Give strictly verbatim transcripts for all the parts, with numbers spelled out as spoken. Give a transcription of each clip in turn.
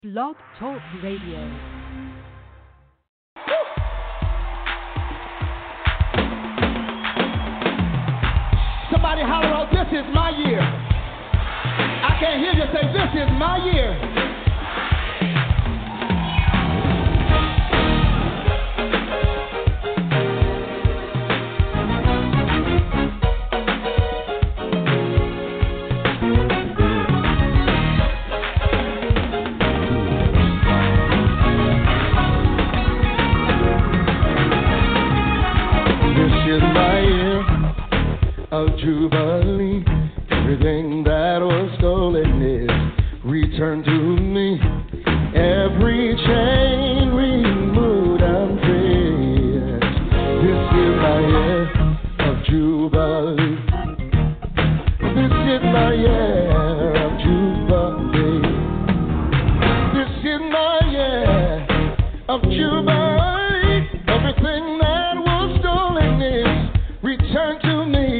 Blog Talk Radio. Somebody holler out, this is my year. I can't hear you say, this is my year. Of Jubilee, everything that was stolen is returned to me. Every chain removed, I'm free. This is my year of Jubilee. This is my year of Jubilee. This is my year of Jubilee. Everything that was stolen is returned to me.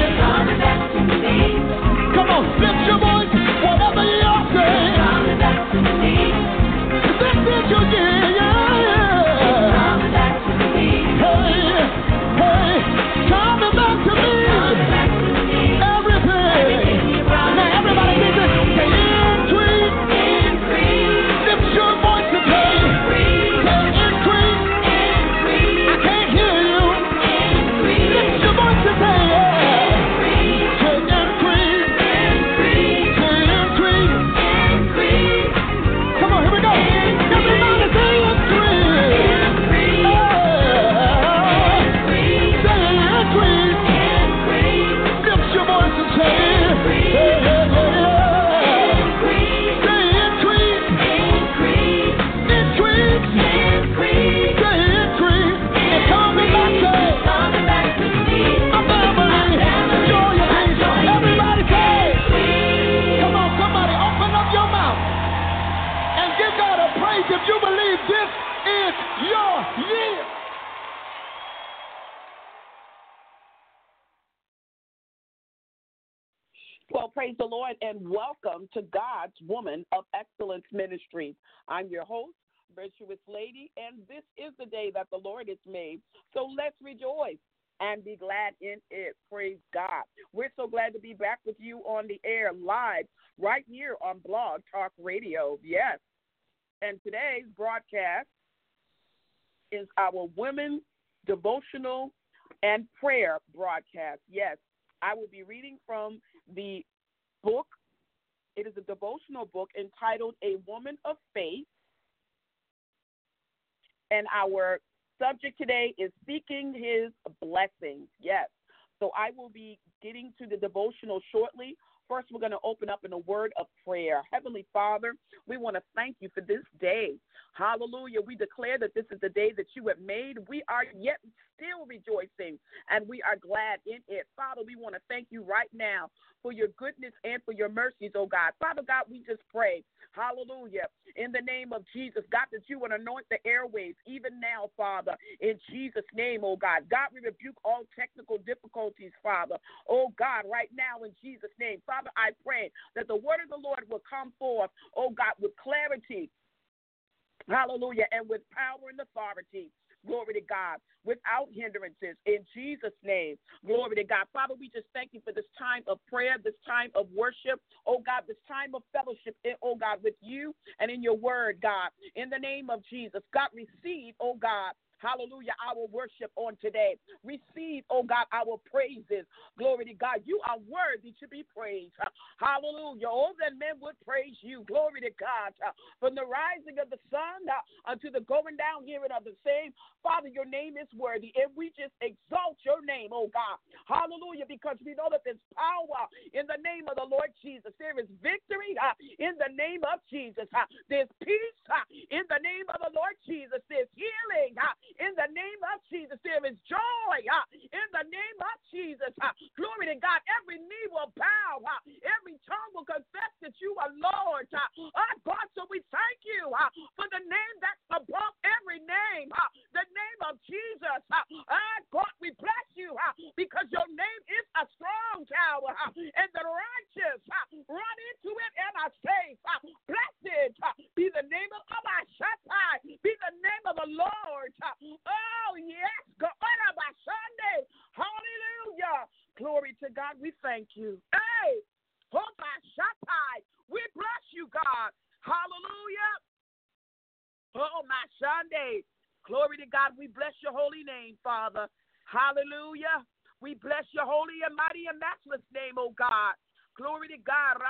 Come on, lift your voice, whatever you're saying. your year. Well, praise the Lord and welcome to God's Woman of Excellence Ministries. I'm your host, Virtuous Lady, and this is the day that the Lord has made. So let's rejoice and be glad in it. Praise God. We're so glad to be back with you on the air live right here on Blog Talk Radio. Yes. And today's broadcast is our Women Devotional and Prayer broadcast. Yes. I will be reading from the book. It is a devotional book entitled A Woman of Faith. And our subject today is Seeking His Blessings. Yes. So I will be getting to the devotional shortly. First, we're going to open up in a word of prayer. Heavenly Father, we want to thank you for this day. Hallelujah. We declare that this is the day that you have made. We are yet still rejoicing, and we are glad in it. Father, we want to thank you right now for your goodness and for your mercies, oh God. Father God, we just pray, hallelujah, in the name of Jesus, God, that you would anoint the airwaves even now, Father, in Jesus' name, oh God. God, we rebuke all technical difficulties, Father, oh God, right now in Jesus' name. Father, I pray that the word of the Lord will come forth, oh God, with clarity, hallelujah, and with power and authority. Glory to God, without hindrances, in Jesus' name. Glory to God. Father, we just thank you for this time of prayer, this time of worship, oh God, this time of fellowship, oh God, with you and in your word, God. In the name of Jesus, God, receive, oh God, hallelujah, our worship on today. Receive, oh God, our praises. Glory to God. You are worthy to be praised. Hallelujah. Oh, that men would praise you. Glory to God. From the rising of the sun uh, unto the going down here and of the same. Father, your name is worthy. And we just exalt your name, oh God. Hallelujah. Because we know that there's power in the name of the Lord Jesus. There is victory uh, in the name of Jesus. Uh, there's peace uh, in the name of the Lord Jesus. There's healing uh, in the name of Jesus. There is joy uh, in the name of Jesus. Uh, glory to God. Every knee will bow. Uh, every tongue will confess that you are Lord. Uh, uh, God, so we thank you uh, for the name that's above every name. Uh, the name of Jesus. Uh, uh, God, we bless you uh, because your name is a strong tower. Uh, and the righteous uh, run into it and are safe. Uh, blessed uh, be the name of our Shaddai. Be the name of the Lord. Uh, Oh, yes. God. Hallelujah. Glory to God. We thank you. Hey. We bless you, God. Hallelujah. Oh, my Sunday. Glory to God. We bless your holy name, Father. Hallelujah. We bless your holy and mighty and matchless name, oh God. Glory to God.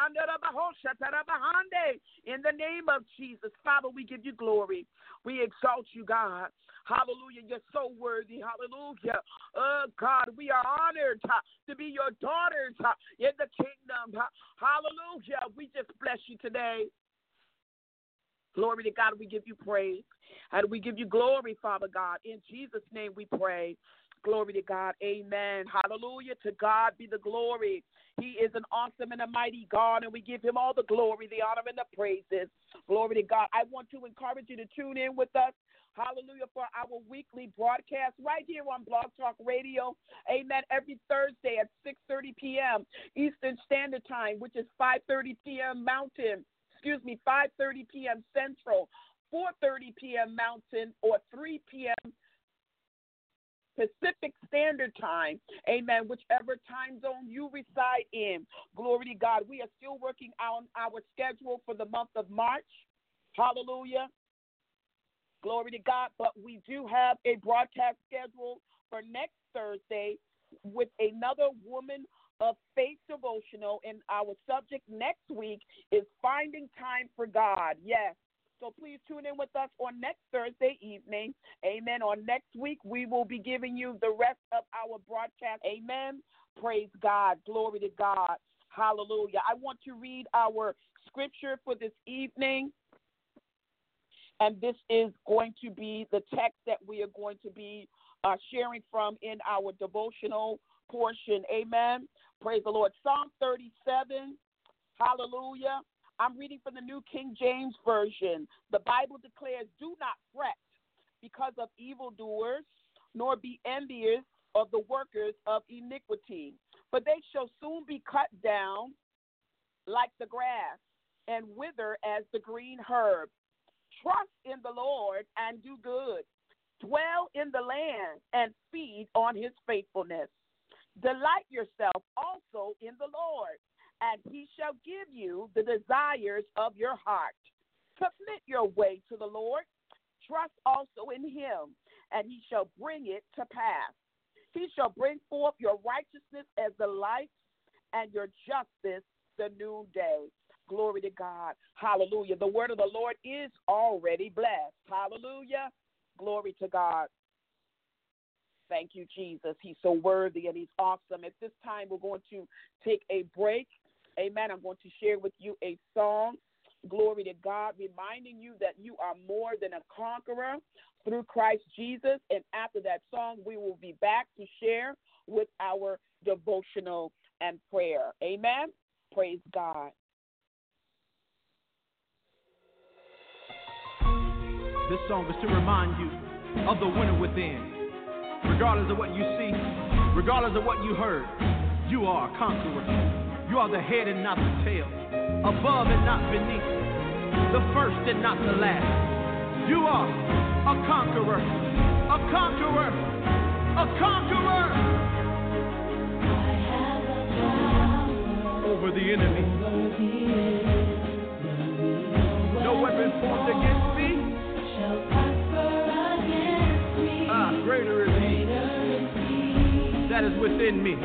In the name of Jesus, Father, we give you glory. We exalt you, God. Hallelujah. You're so worthy. Hallelujah. Oh, God, we are honored uh, to be your daughters uh, in the kingdom. Uh, hallelujah. We just bless you today. Glory to God. We give you praise. And we give you glory, Father God. In Jesus' name we pray. Glory to God. Amen. Hallelujah. To God be the glory. He is an awesome and a mighty God, and we give him all the glory, the honor, and the praises. Glory to God. I want to encourage you to tune in with us. Hallelujah, for our weekly broadcast right here on Blog Talk Radio. Amen. Every Thursday at six thirty p.m. Eastern Standard Time, which is five thirty p.m. Mountain. Excuse me, five thirty p.m. Central, four thirty p.m. Mountain, or three p.m. Pacific Standard Time, amen, whichever time zone you reside in. Glory to God. We are still working on our schedule for the month of March. Hallelujah. Glory to God. But we do have a broadcast schedule for next Thursday with another Woman of Faith devotional, and our subject next week is Finding Time for God. Yes. So please tune in with us on next Thursday evening. Amen. On next week, we will be giving you the rest of our broadcast. Amen. Praise God. Glory to God. Hallelujah. I want to read our scripture for this evening. And this is going to be the text that we are going to be uh, sharing from in our devotional portion. Amen. Praise the Lord. Psalm thirty-seven. Hallelujah. I'm reading from the New King James Version. The Bible declares, do not fret because of evildoers, nor be envious of the workers of iniquity, for they shall soon be cut down like the grass and wither as the green herb. Trust in the Lord and do good. Dwell in the land and feed on his faithfulness. Delight yourself also in the Lord, and he shall give you the desires of your heart. Submit your way to the Lord. Trust also in him, and he shall bring it to pass. He shall bring forth your righteousness as the light, and your justice the noonday. Glory to God. Hallelujah. The word of the Lord is already blessed. Hallelujah. Glory to God. Thank you, Jesus. He's so worthy and he's awesome. At this time, we're going to take a break. Amen. I'm going to share with you a song. Glory to God, reminding you that you are more than a conqueror through Christ Jesus. And after that song, we will be back to share with our devotional and prayer. Amen. Praise God. This song is to remind you of the winner within. Regardless of what you see, regardless of what you heard, you are a conqueror. You are the head and not the tail, above and not beneath, the first and not the last. You are a conqueror, a conqueror, a conqueror over the enemy. No weapon formed against me shall prosper against me. Ah, greater is he that is within me.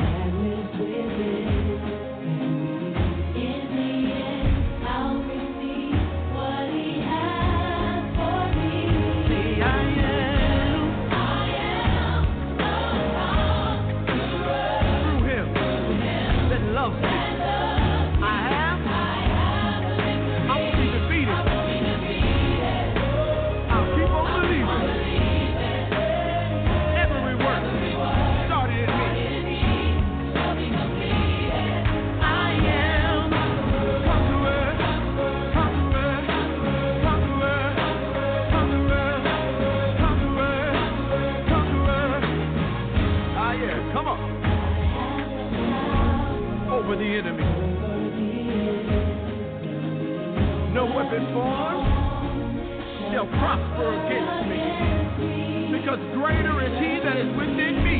Over the enemy. No weapon formed shall prosper against me, because greater is he that is within me.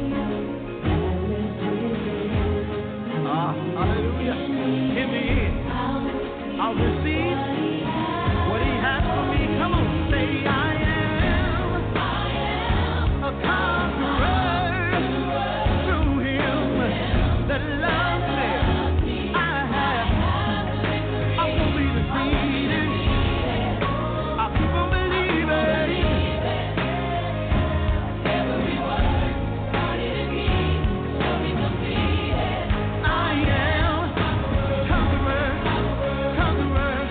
Ah, hallelujah. In the end, I'll receive what he has for me. Come on, say I am, I am a conqueror through him that loves. Conqueror, conqueror.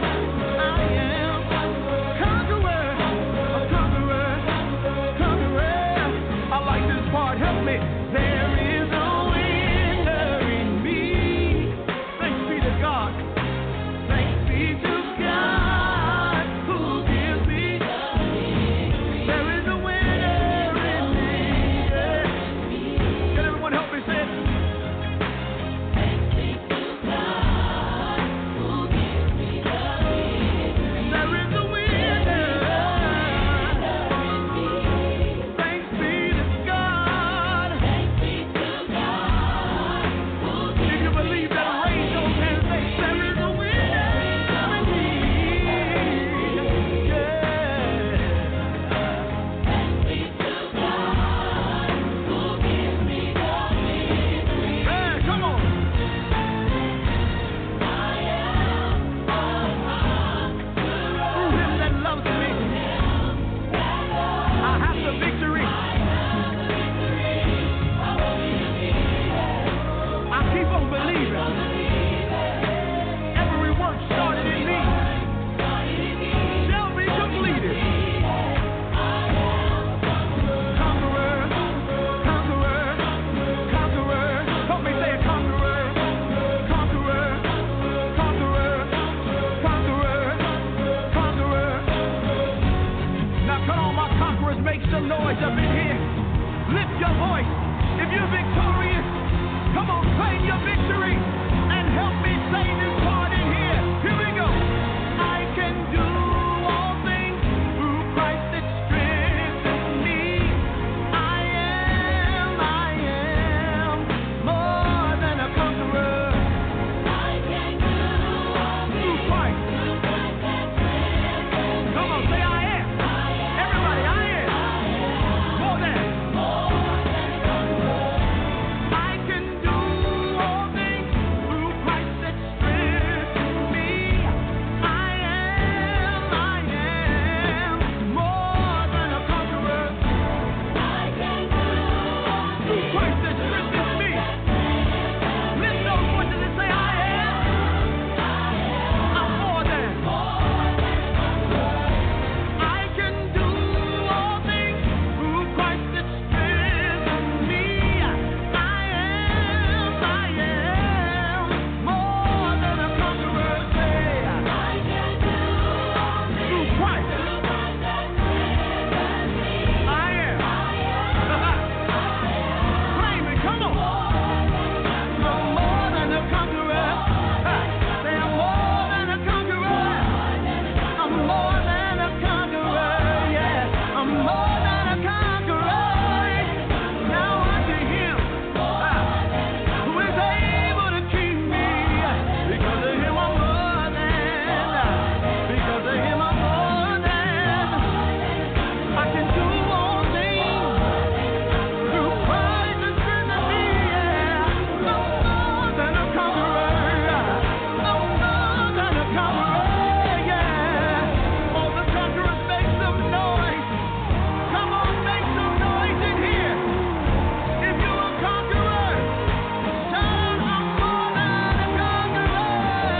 your voice. If you're victorious, come on, claim your victory and help me say this part in here. Here we go. I can do all things through Christ that strengthens me. I am, I am more than a conqueror. I can do all things through Christ. Through Christ that strengthens me. Come on, say I am. I am. Everybody, I am. I am. More than. More than a conqueror. I can do all things through Christ that strengthens me. I am, I am more than a conqueror. I can do all things through Christ that strengthens me. Lift those voices and say, I am. I'm more than. I can do all things through Christ that strengthens me. I am, I am more than a conqueror. Say, I can do all things through Christ. I am. Claim it, come on. I'm more than a conqueror. Say I'm more than a conqueror. I'm more than a conqueror. Yeah, I'm more than a conqueror. Now unto Him who is able to keep me. Because of Him I'm more than. Because of Him I'm more than. I can do all things through Christ that strengthens me. Yeah, I'm more than a conqueror. I'm more than a conqueror. Yeah, all the conquerors make some noise. Come on, make some noise in here. If you're a conqueror, shout, I'm more than a conqueror.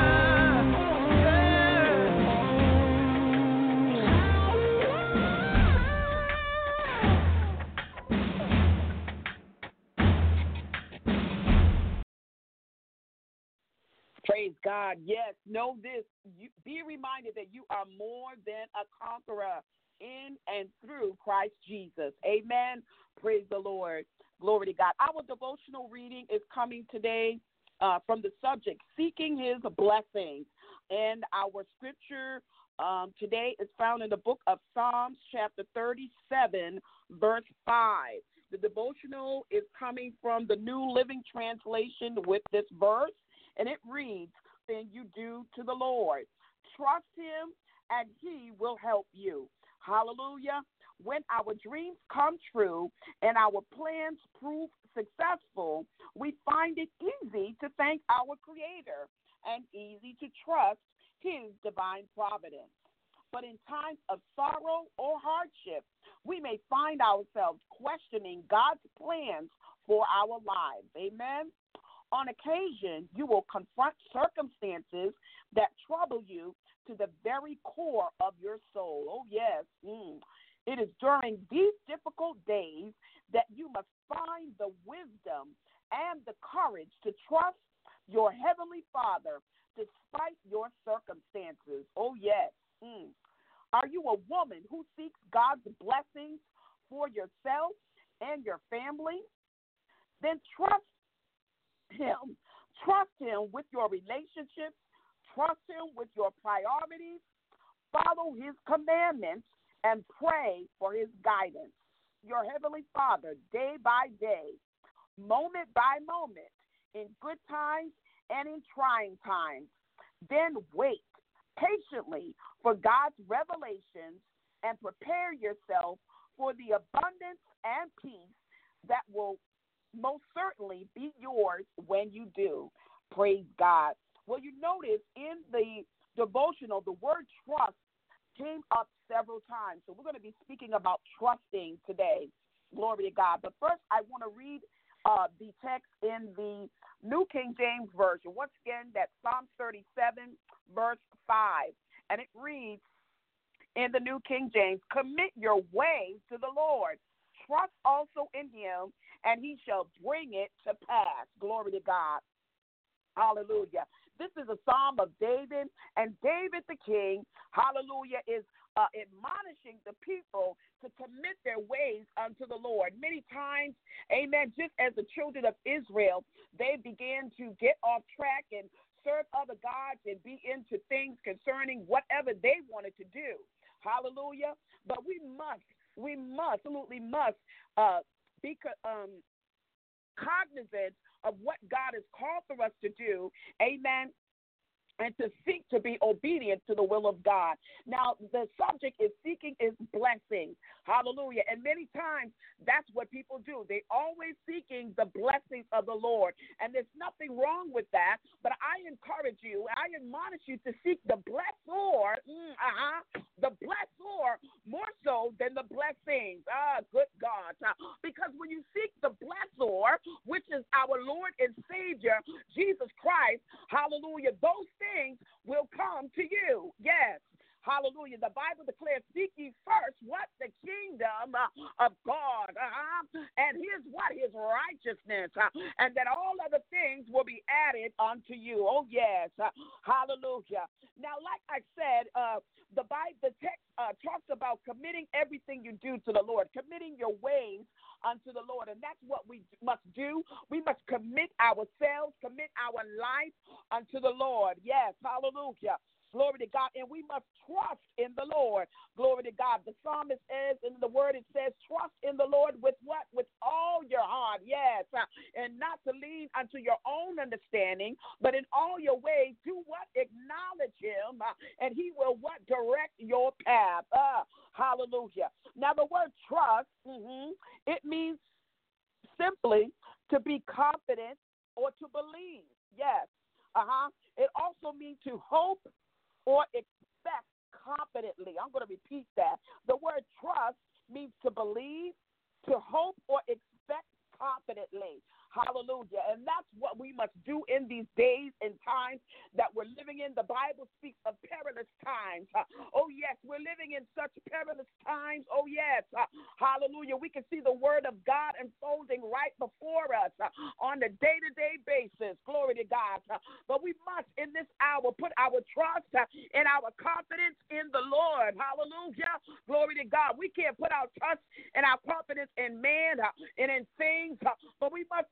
Praise God. Yes, know this. You, be reminded that you are more than a conqueror in and through Christ Jesus. Amen. Praise the Lord. Glory to God. Our devotional reading is coming today uh, from the subject, Seeking His Blessings. And our scripture um, today is found in the book of Psalms, chapter thirty-seven, verse five. The devotional is coming from the New Living Translation with this verse. And it reads, then you do to the Lord. Trust Him and He will help you. Hallelujah. When our dreams come true and our plans prove successful, we find it easy to thank our Creator and easy to trust His divine providence. But in times of sorrow or hardship, we may find ourselves questioning God's plans for our lives. Amen. On occasion, you will confront circumstances that trouble you to the very core of your soul. Oh, yes. Mm. It is during these difficult days that you must find the wisdom and the courage to trust your Heavenly Father despite your circumstances. Oh, yes. Mm. Are you a woman who seeks God's blessings for yourself and your family? Then trust Him. Trust Him with your relationships. Trust Him with your priorities. Follow His commandments and pray for His guidance. Your Heavenly Father, day by day, moment by moment, in good times and in trying times. Then wait patiently for God's revelations and prepare yourself for the abundance and peace that will most certainly be yours when you do. Praise God. Well, you notice in the devotional, the word trust came up several times. So we're going to be speaking about trusting today. Glory to God. But first, I want to read uh, the text in the New King James Version. Once again, that's Psalm thirty-seven, verse five. And it reads in the New King James, commit your way to the Lord. Trust also in Him, and He shall bring it to pass. Glory to God. Hallelujah. This is a psalm of David, and David the king, hallelujah, is uh, admonishing the people to commit their ways unto the Lord. Many times, amen, just as the children of Israel, they began to get off track and serve other gods and be into things concerning whatever they wanted to do. Hallelujah. But we must, we must, absolutely must uh, be um, cognizant of what God has called for us to do. Amen. And to seek to be obedient to the will of God. Now, the subject is seeking is blessings. Hallelujah. And many times, that's what people do. They always seeking the blessings of the Lord. And there's nothing wrong with that. But I encourage you, I admonish you to seek the blessor, mm, uh-huh, the blessor more so than the blessings. Ah, good God. Uh, because when you seek the blessor, which is our Lord and Savior, Jesus Christ, hallelujah, those things things will come to you. Yes. Hallelujah. The Bible declares, seek ye first what? The kingdom uh, of God. Uh-huh. And his what? His righteousness. Uh, and that all other things will be added unto you. Oh, yes. Uh, hallelujah. Now, like I said, uh, the Bible, the text uh, talks about committing everything you do to the Lord, committing your ways unto the Lord. And that's what we must do. We must commit ourselves, commit our life unto the Lord. Yes. Hallelujah. Glory to God. And we must trust in the Lord. Glory to God. The psalmist says in the word, it says, trust in the Lord with what? With all your heart. Yes. Uh, and not to lean unto your own understanding, but in all your ways, do what? Acknowledge him, uh, and he will what? Direct your path. Uh, hallelujah. Now, the word trust, mm-hmm, it means simply to be confident or to believe. Yes. Uh-huh. It also means to hope or expect confidently. I'm going to repeat that. The word trust means to believe, to hope, or expect confidently. Hallelujah. And that's what we must do in these days and times that we're living in. The Bible speaks of perilous times. Uh, oh, yes, we're living in such perilous times. Oh, yes. Uh, hallelujah. We can see the word of God unfolding right before us uh, on a day-to-day basis. Glory to God. Uh, but we must, in this hour, put our trust uh, and our confidence in the Lord. Hallelujah. Glory to God. We can't put our trust and our confidence in man uh, and in things, uh, but we must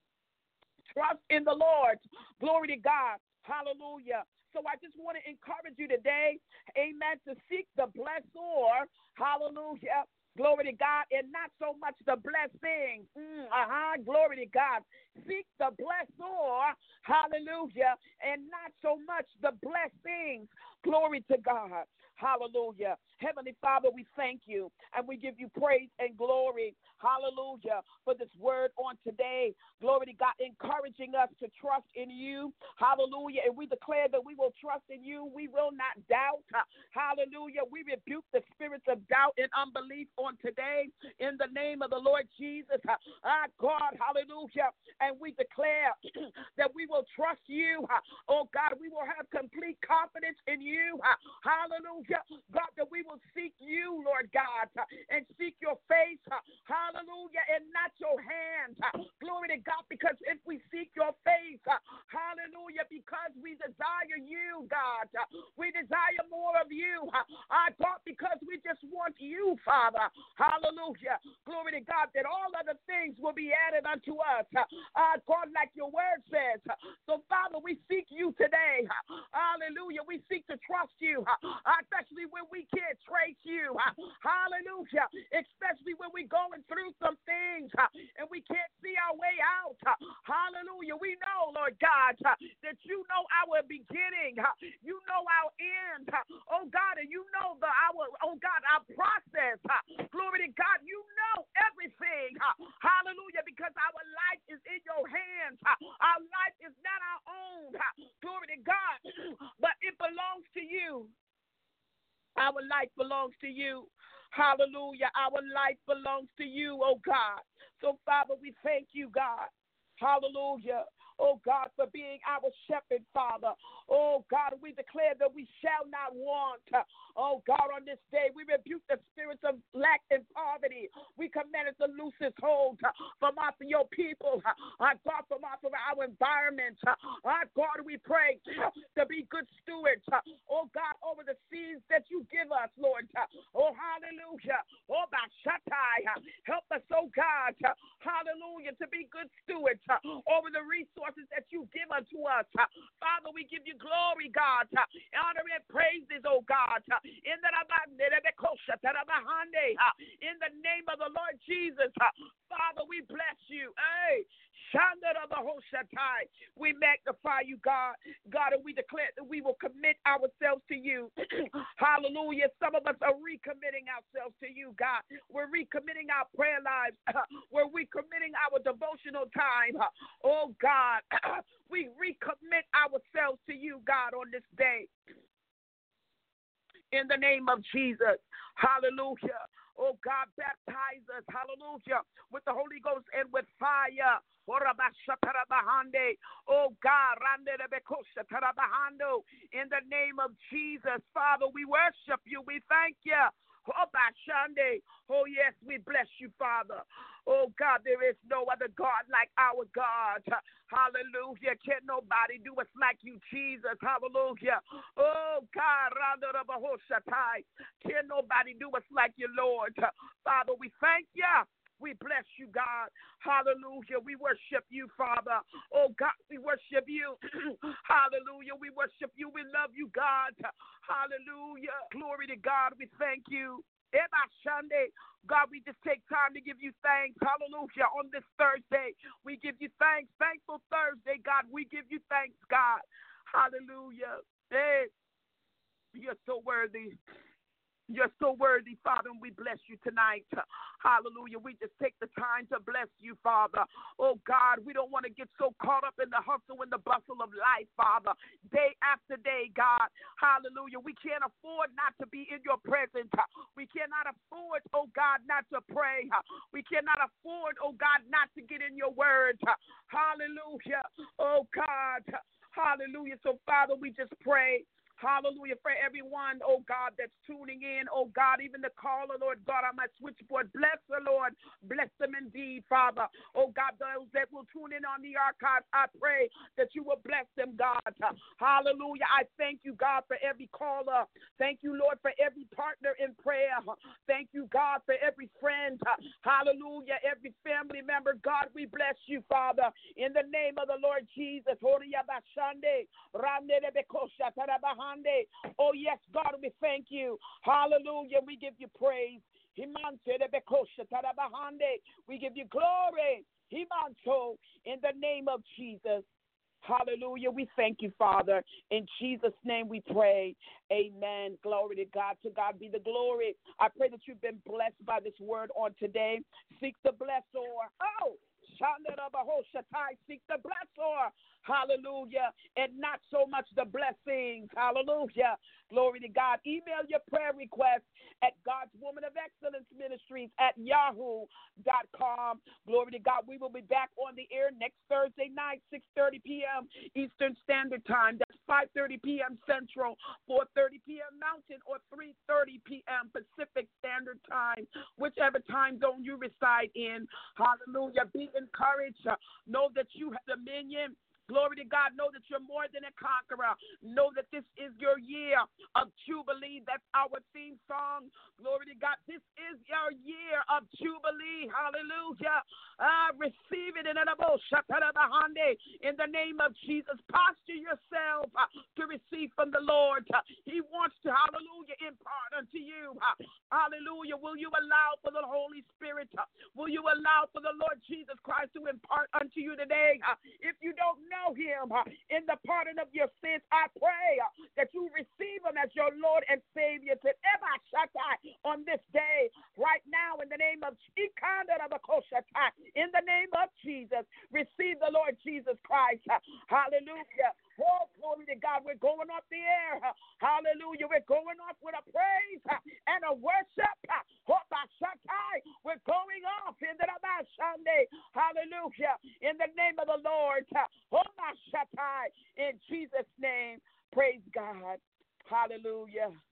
trust in the Lord. Glory to God. Hallelujah. So I just want to encourage you today, amen, to seek the blessor. Hallelujah. Glory to God. And not so much the blessing. Mm, uh-huh. Glory to God. Seek the blessor. Hallelujah. And not so much the blessings. Glory to God. Hallelujah. Heavenly Father, we thank you and we give you praise and glory. Hallelujah. For this word on today. Glory to God, encouraging us to trust in you. Hallelujah. And we declare that we will trust in you. We will not doubt. Hallelujah. We rebuke the spirits of doubt and unbelief on today in the name of the Lord Jesus. Ah, God, hallelujah. And we declare that we will trust you. Oh, God, we will have complete confidence in you. Hallelujah. God, that we will seek you, Lord God, and seek your face. Hallelujah. And not your hand. Glory to God, because if we seek your face, hallelujah, because we desire you, God, we desire more of you. I God, because we just want you, Father. Hallelujah. Glory to God, that all other things will be added unto us. Uh, God, like your word says. So, Father, we seek you today. Hallelujah. We seek to trust you, especially when we can't trace you. Hallelujah. Especially when we're going through some things and we can't see our way out. Hallelujah. We know, Lord God, that you know our beginning. You know our end. Oh, God, and you know the our, oh, God, our process. Glory to God. You know everything. Hallelujah. Because our life is in your hands. Our life is not our own. Glory to God. But it belongs to you. Our life belongs to you. Hallelujah. Our life belongs to you, oh God. So, Father, we thank you, God. Hallelujah. Oh, God, for being our shepherd, Father. Oh, God, we declare that we shall not want. Oh, God, on this day, we rebuke the spirits of lack and poverty. We command it to loose its hold from off of your people. Uh, God, from off of our environment. environment. Our God, we pray to be good stewards, oh God, over the seeds that you give us, Lord. Oh, hallelujah. Oh, Bashatai. Help us, oh God, hallelujah, to be good stewards over the resources that you give unto us. Father, we give you glory, God, honor and praises, oh God, in the in the name of the Lord Jesus. Father, we bless you. Hey, we magnify you, God. God, and we declare that we will commit ourselves to you. Hallelujah. Some of us are recommitting ourselves to you, God. We're recommitting our prayer lives. We're recommitting our devotional time. Oh, God, we recommit ourselves to you, God, on this day. In the name of Jesus. Hallelujah. Oh, God, baptize us, hallelujah, with the Holy Ghost and with fire. Oh, God, in the name of Jesus, Father, we worship you. We thank you. Oh, yes, we bless you, Father. Oh, God, there is no other God like our God. Hallelujah. Can't nobody do us like you, Jesus. Hallelujah. Oh, God, can't nobody do us like you, Lord. Father, we thank you. We bless you, God. Hallelujah. We worship you, Father. Oh, God, we worship you. Hallelujah. We worship you. We love you, God. Hallelujah. Glory to God. We thank you. God, we just take time to give you thanks. Hallelujah. On this Thursday, we give you thanks. Thankful Thursday, God. We give you thanks, God. Hallelujah. Hey, you're so worthy. You're so worthy, Father, and we bless you tonight. Hallelujah. We just take the time to bless you, Father. Oh, God, we don't want to get so caught up in the hustle and the bustle of life, Father. Day after day, God. Hallelujah. We can't afford not to be in your presence. We cannot afford, oh, God, not to pray. We cannot afford, oh, God, not to get in your word. Hallelujah. Oh, God. Hallelujah. So, Father, we just pray. Hallelujah, for everyone, oh God, that's tuning in, oh God, even the caller, Lord God, on my switchboard. Bless the Lord. Bless them indeed, Father. Oh God, those that will tune in on the archives, I pray that you will bless them, God. Hallelujah. I thank you, God, for every caller. Thank you, Lord, for every partner in prayer. Thank you, God, for every friend. Hallelujah. Every family member. God, we bless you, Father, in the name of the Lord Jesus. Oh, yes, God, we thank you. Hallelujah. We give you praise. We give you glory. In the name of Jesus. Hallelujah. We thank you, Father. In Jesus' name we pray. Amen. Glory to God. To God be the glory. I pray that you've been blessed by this word on today. Seek the blessor. Oh, seek the blessor. Hallelujah. And not so much the blessings. Hallelujah. Glory to God. Email your prayer requests at God's Woman of Excellence Ministries at yahoo dot com. Glory to God. We will be back on the air next Thursday night, six thirty p.m. Eastern Standard Time. That's five thirty p.m. Central, four thirty p.m. Mountain, or three thirty p.m. Pacific Standard Time, whichever time zone you reside in. Hallelujah. Be encouraged. Know that you have dominion. Glory to God. Know that you're more than a conqueror. Know that this is your year of Jubilee. That's our theme song. Glory to God. This is your year of Jubilee. Hallelujah. Uh, receive it in the name of Jesus. Posture yourself uh, to receive from the Lord. Uh, he wants to, hallelujah, impart unto you. Uh, hallelujah. Will you allow for the Holy Spirit? Uh, will you allow for the Lord Jesus Christ to impart unto you today? Uh, if you don't know him uh, in the pardon of your sins, I pray uh, that you receive him as your Lord and Savior today, on this day, right now, in the name of in the name of Jesus. Receive the Lord Jesus Christ. Uh, hallelujah. Oh, glory to God. We're going off the air. Uh, hallelujah. We're going off with a praise uh, and a worship. Uh, we're going off in the Sunday. Hallelujah. In the name of the Lord. In Jesus' name. Praise God. Hallelujah.